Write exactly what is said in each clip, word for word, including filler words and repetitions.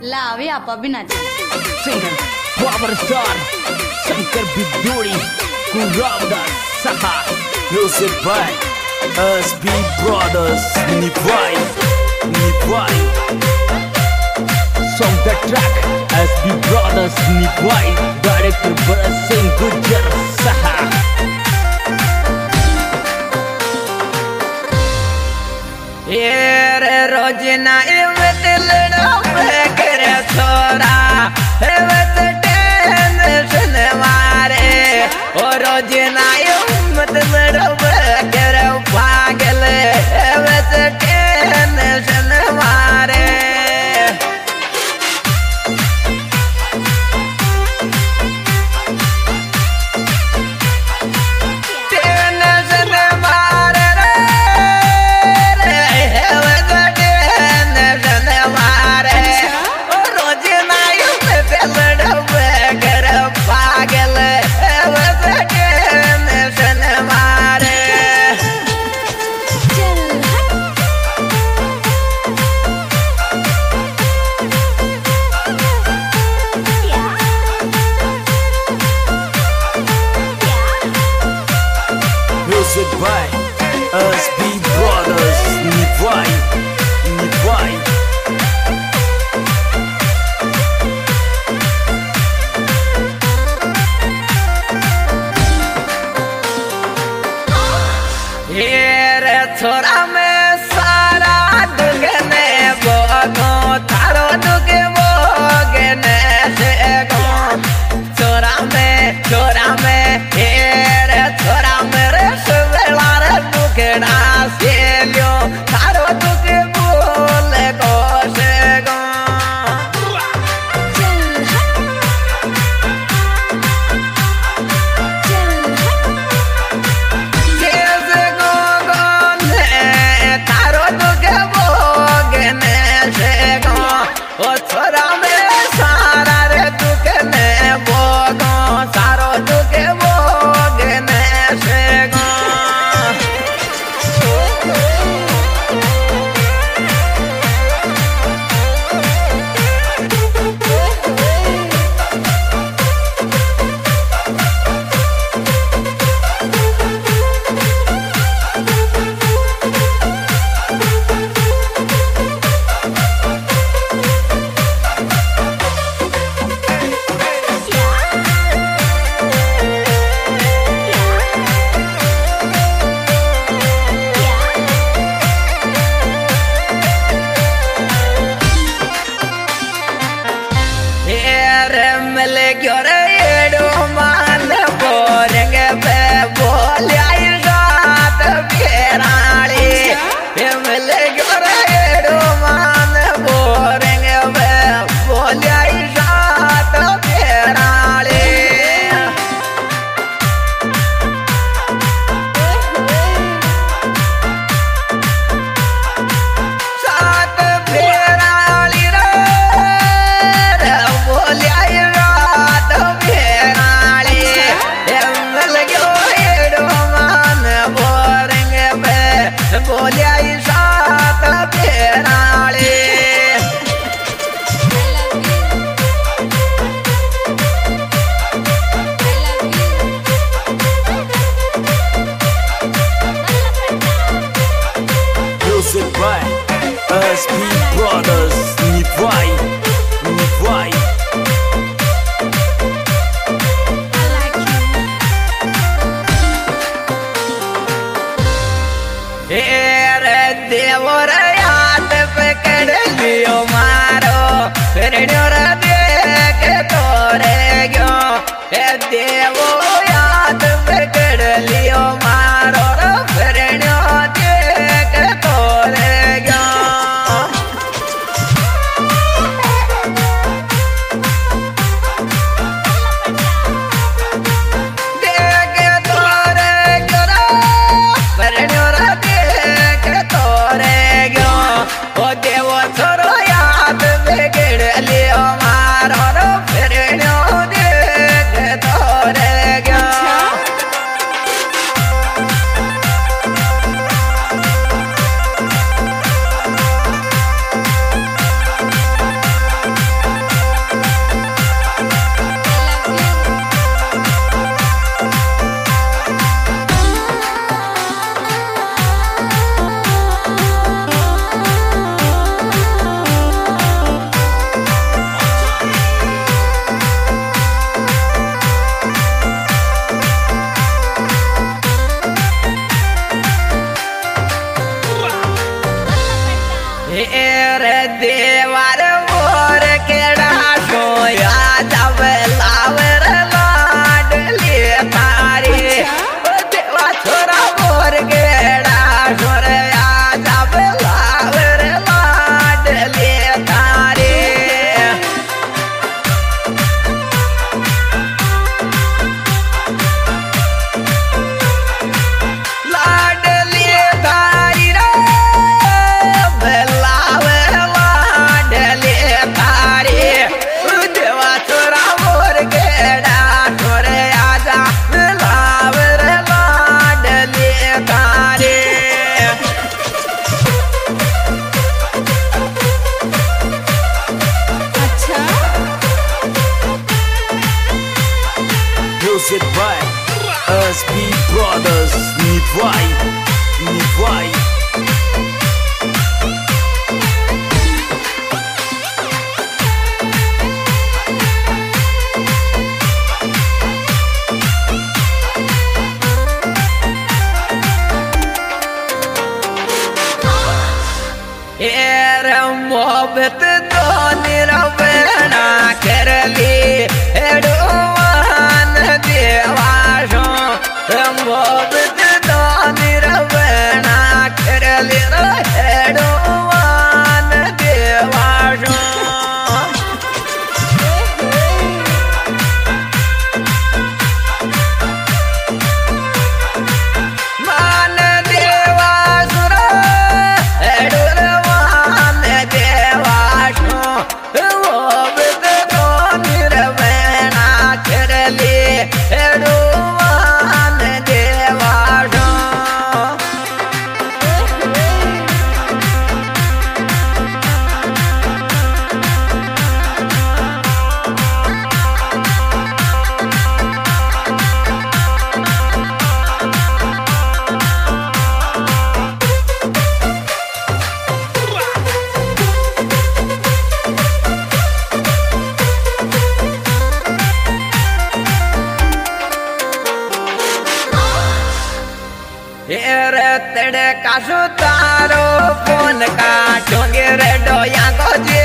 लावे आपा भी नाचे singer power star Shankar Biduri Kurawada सहा music by S B brothers निभाई निभाई song the track S B brothers निभाई डायरेक्टर भरत सिंह गुज्जर सहा ये रोज ना इवत लड़ा करे छोरा इवत टेंशन मारे ओ रोज ना इवत लड़ा करे पागल इवत टेंशन मारे Music by S B Brothers Nibai Nibai ये छोरा में सारा दुगने बोगो थारो दुगे बोगने से गो छोरा में छोरा में ये छोरा मेरे सुवेला रे दुगना से लियो थारो दुगे बोले गो से गो ओ छोरा में सारा रे दुगने बोगो सारो दुगे बोगने से गो मिल गयो रे एडो मान बोरेंग पे बोलिया रात फेराली मिल गयो रे एडो मान बोरेंग पे बोलिया रात फेराली सात फेराली रे बोलिया रात Music by S B Brothers. Nivai, Nivai. मोहब्बत तो निरवना कर ली एडवान देवाशो मोहब्बत तो निरवना कर ली एडवान देवाशो मान देवासुर तेरे का सुतारो फोन का ठोंगे रे डोया को जे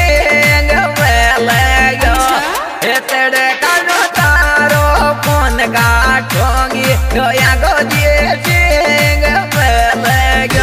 वेलेगो तेरे का सुतारो फोन का ठोंगे डोया को जे वेलेगो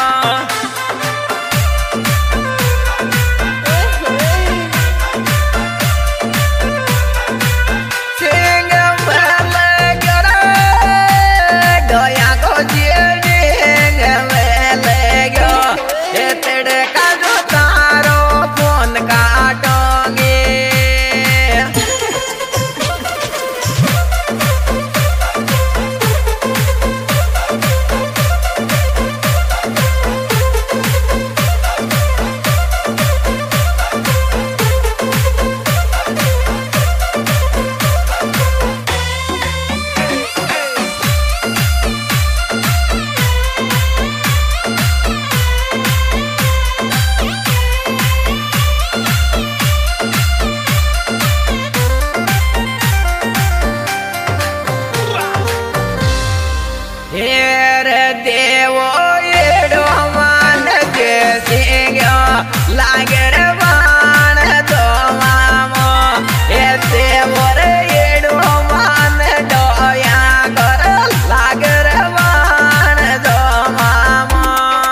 लागर बाण दो मामो ऐसे मोरे येडो मान डोया कर लागर बाण दो मामो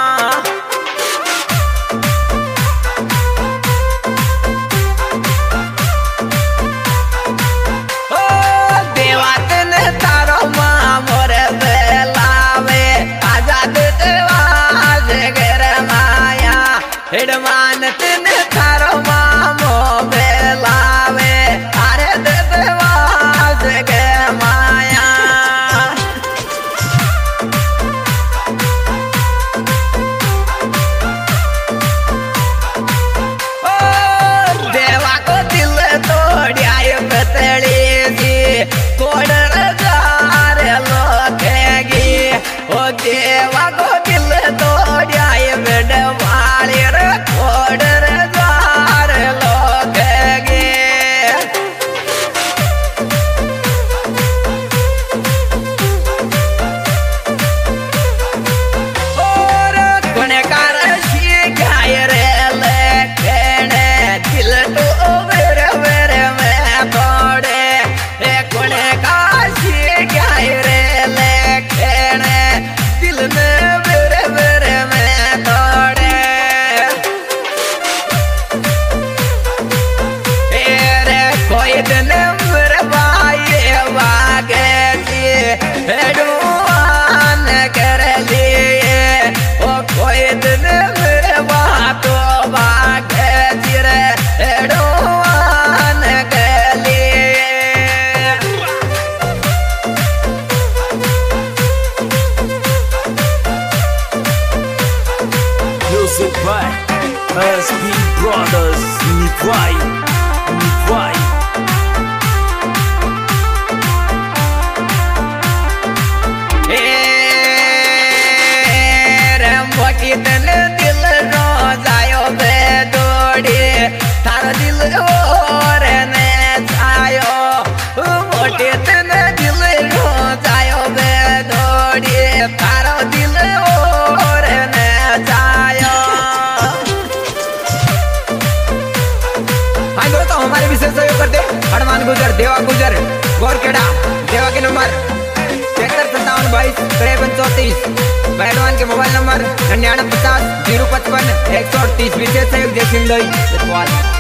ओ देवातन तारो मामो रे बेलावे आजाद देवाज गर माया हिडमान तिन थारो मामो बेलावे अरे देवाज के माया ओ देवा को दिल तोड़िया बतड़ी सी कोड़ जार लोखेगी ओ देवा को दिल तोड़िया बेडवाली रे कोडर द्वार लोखेगी और गुणकार शिकाय रे लेखने दिल तो वेर वेर में तोड़े गुणकार शिकाय रे लेखने दिल में वेर वेर में तोड़े कोई दिन मेरे भाई वागे जी एडवान कर लिए ओ कोई दिन मेरे बातों वागे जी रे एडवान कर लिए Music by S B Brothers. Nivai, Nivai. हमारे विशेष सहयोग करते हनुमान गुजर, देवा गुजर, गोरखेड़ा, देवा के नंबर तिहत्तर सत्तावन बाईस तिरपन चौतीस, पहलवान के मोबाइल नंबर निन्यानवे पचास जीरो पचपन एक सौ अड़तीस। विशेष सहयोग जय सिंह लोई।